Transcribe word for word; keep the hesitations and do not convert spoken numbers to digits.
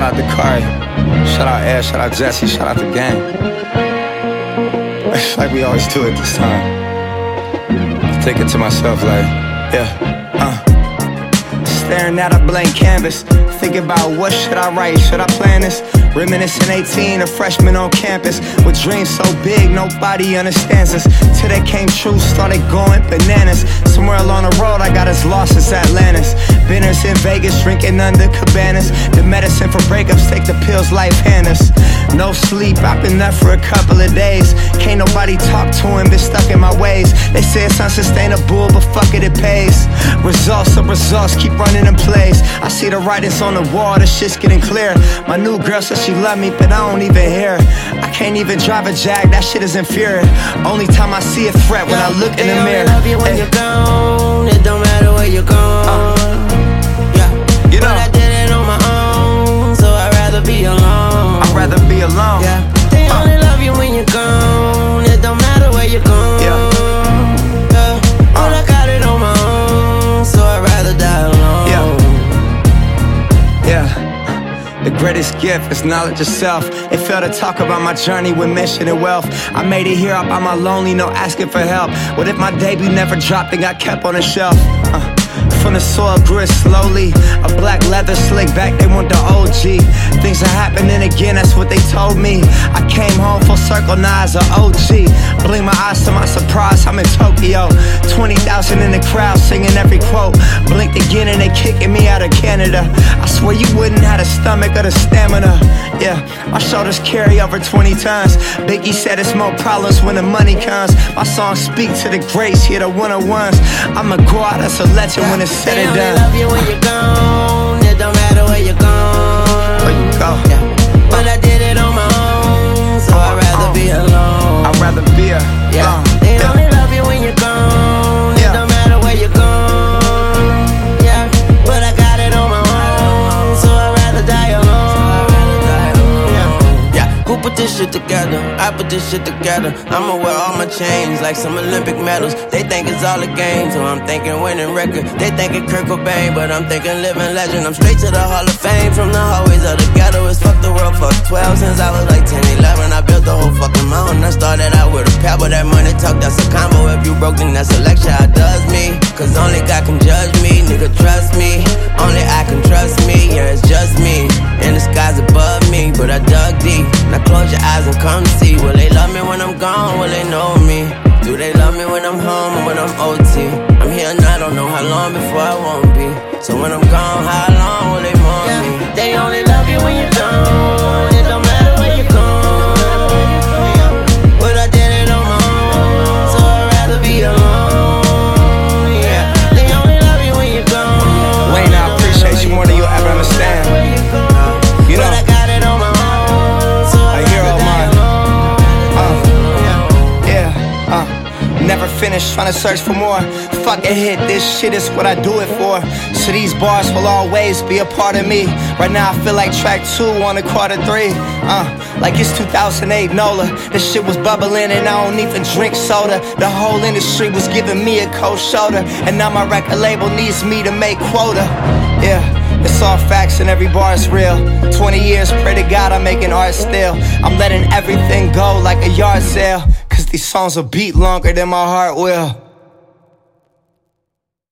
Shout out to Kari, shout out Ed, shout out Jesse, shout out the gang. It's like we always do it this time. Take it to myself like, yeah, uh. Staring at a blank canvas, thinking about what should I write, should I plan this? Reminiscing eighteen, a freshman on campus, with dreams so big nobody understands us. Till they came true, started going bananas. Somewhere along the road I got as lost as Atlantis. Binners in Vegas, drinking under cabanas. The medicine for breakups, take the pills life hand us. No sleep, I've been up for a couple of days. Can't nobody talk to him, been stuck in my ways. They say it's unsustainable, but fuck it, it pays. Results of results keep running in place. I see the writings on the wall, the shit's getting clear. My new girl says she love me, but I don't even hear. I can't even drive a Jag, that shit is inferior. Only time I see it fret when I look in the mirror. They only love you when you're gone. It don't matter where you're gone. uh, Yeah, you know, but I did it on my own, so I'd rather be alone. I'd rather be alone. Yeah, they only uh. love you when you're gone. It don't matter where you're gone. Yeah, yeah. But uh. I got it on my own, so I'd rather die alone. Yeah, yeah. The greatest gift is knowledge of self. They fail to talk about my journey with mission and wealth. I made it here up on my lonely, no asking for help. What if my debut never dropped and got kept on the shelf? Uh. From the soil grew it slowly. A black leather slick back, they want the O G. Things are happening again, that's what they told me. I came home full circle, now as an O G. Blink my eyes to my surprise, I'm in Tokyo. twenty thousand in the crowd singing every quote. Blinked again and they kicking me out of Canada. I swear you wouldn't have the stomach or the stamina. Yeah, my shoulders carry over twenty tons. Biggie said it's more problems when the money comes. My songs speak to the greats, here the one-on-ones. I'ma go out as a legend when it's said and done. They only love you when you're gone. It don't matter where you're gone. Where you go? Yeah. But I did it on my own, so I'd rather be alone. I'd rather be a yeah. Uh, they yeah. only love you when you're gone. Yeah. It don't matter where you're gone. Yeah. But I got it on my own, so I'd rather die alone. Yeah. Yeah. Who put this shit together? I put this shit together. I'ma wear all my chains like some Olympic medals. They think it's all a game, so I'm thinking winning record. They thinking Kurt Cobain, but I'm thinking living legend. I'm straight to the Hall of Fame from the hallways of the ghetto. It's fuck the world, fuck twelve since I was like ten, eleven. I built the whole fucking mountain. I started out with a pebble. That money talk, that's a combo. If you broke, then that's a lecture. How does me? Cause only God can judge me. Nigga, trust me. Only I can trust me. Yeah, it's just me. And the sky's above me, but I dug deep. Now close your eyes and come to see. Will they love me when I'm gone? Will they know me? Do they love me when I'm home or when I'm O T? I'm here and I don't know how long before I won't be. So when I'm gone, how long will they want me? They only love you when you're gone. It don't matter where you're gone. But I did it on my own, so I'd rather be alone. Yeah, they only love you when you're gone. Wayne, I appreciate you more than you'll ever understand. You know, but I got it on my own, so a hero of mine. Uh, yeah, uh, never finished trying to search for more. Fuck a hit, this shit is what I do it for. So these bars will always be a part of me. Right now I feel like track two on the quarter three. Uh, like it's two thousand eight NOLA. This shit was bubbling and I don't even drink soda. The whole industry was giving me a cold shoulder. And now my record label needs me to make quota. Yeah, it's all facts and every bar is real. Twenty years, pray to God I'm making art still. I'm letting everything go like a yard sale. Cause these songs will beat longer than my heart will.